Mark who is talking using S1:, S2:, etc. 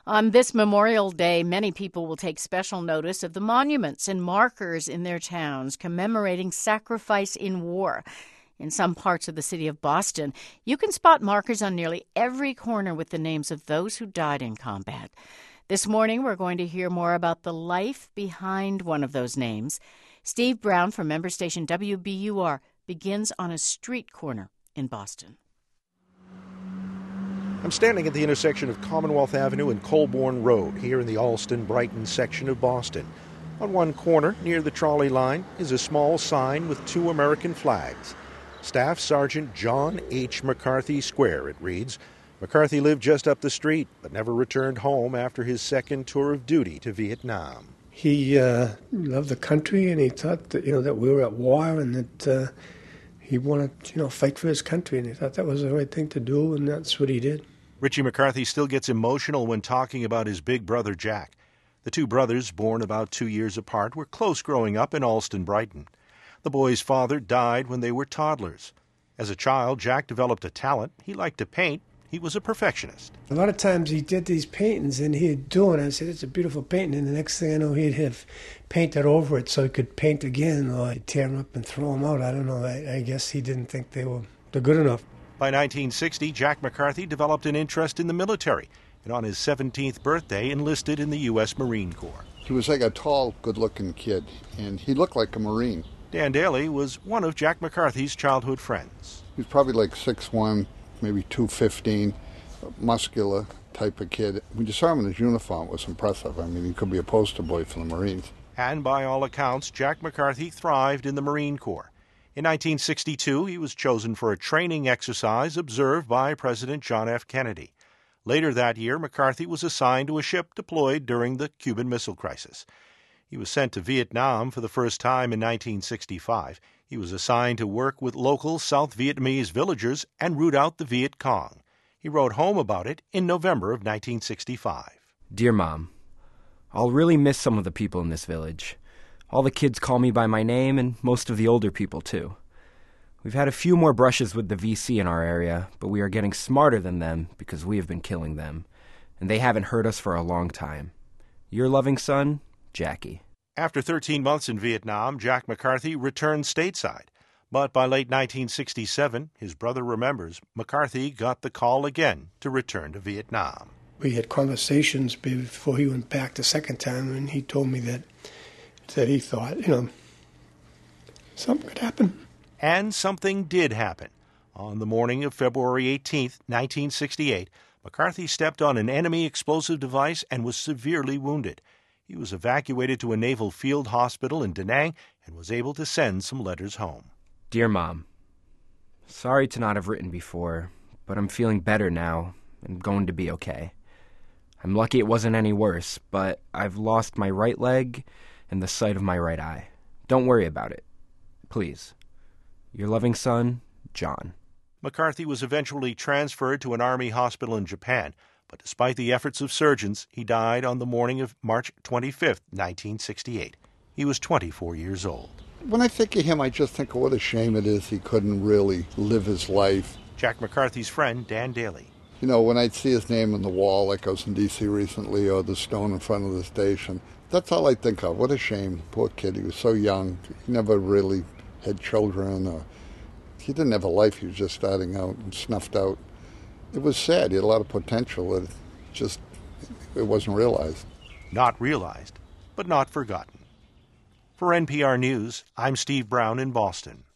S1: On this Memorial Day, many people will take special notice of the monuments and markers in their towns commemorating sacrifice in war. In some parts of the city of Boston, you can spot markers on nearly every corner with the names of those who died in combat. This morning, we're going to hear more about the life behind one of those names. Steve Brown from member station WBUR begins on a street corner in Boston.
S2: I'm standing at the intersection of Commonwealth Avenue and Colborne Road here in the Allston-Brighton section of Boston. On one corner, near the trolley line, is a small sign with two American flags. Staff Sergeant John H. McCarthy Square, it reads. McCarthy lived just up the street, but never returned home after his second tour of duty to Vietnam.
S3: He loved the country, and he thought that, that we were at war and that he wanted, fight for his country, and he thought that was the right thing to do, and that's what he did.
S2: Richie McCarthy still gets emotional when talking about his big brother, Jack. The two brothers, born about 2 years apart, were close growing up in Allston-Brighton. The boys' father died when they were toddlers. As a child, Jack developed a talent. He liked to paint. He was a perfectionist.
S3: A lot of times he did these paintings, and he'd do it. I said, it's a beautiful painting. And the next thing I know, he'd have painted over it so he could paint again, or I'd tear them up and throw them out. I don't know. I guess he didn't think they're good enough.
S2: By 1960, Jack McCarthy developed an interest in the military, and on his 17th birthday enlisted in the U.S. Marine Corps.
S4: He was like a tall, good-looking kid, and he looked like a Marine.
S2: Dan Daly was one of Jack McCarthy's childhood friends.
S4: He was probably like 6'1", maybe 215, muscular type of kid. When you saw him in his uniform, it was impressive. I mean, he could be a poster boy for the Marines.
S2: And by all accounts, Jack McCarthy thrived in the Marine Corps. In 1962, he was chosen for a training exercise observed by President John F. Kennedy. Later that year, McCarthy was assigned to a ship deployed during the Cuban Missile Crisis. He was sent to Vietnam for the first time in 1965. He was assigned to work with local South Vietnamese villagers and root out the Viet Cong. He wrote home about it in November of 1965.
S5: Dear Mom, I'll really miss some of the people in this village. All the kids call me by my name, and most of the older people, too. We've had a few more brushes with the VC in our area, but we are getting smarter than them because we have been killing them, and they haven't hurt us for a long time. Your loving son, Jackie.
S2: After 13 months in Vietnam, Jack McCarthy returned stateside. But by late 1967, his brother remembers, McCarthy got the call again to return to Vietnam.
S3: We had conversations before he went back the second time, and he told me that he thought, something could happen.
S2: And something did happen. On the morning of February 18, 1968, McCarthy stepped on an enemy explosive device and was severely wounded. He was evacuated to a naval field hospital in Da Nang and was able to send some letters home.
S5: Dear Mom, sorry to not have written before, but I'm feeling better now and going to be okay. I'm lucky it wasn't any worse, but I've lost my right leg and the sight of my right eye. Don't worry about it. Please. Your loving son, John.
S2: McCarthy was eventually transferred to an Army hospital in Japan, but despite the efforts of surgeons, he died on the morning of March 25, 1968. He was 24 years old.
S4: When I think of him, I just think of what a shame it is he couldn't really live his life.
S2: Jack McCarthy's friend, Dan Daly.
S4: When I'd see his name on the wall, like I was in D.C. recently, or the stone in front of the station, that's all I think of. What a shame. Poor kid. He was so young. He never really had children. Or he didn't have a life. He was just starting out and snuffed out. It was sad. He had a lot of potential. It wasn't realized.
S2: Not realized, but not forgotten. For NPR News, I'm Steve Brown in Boston.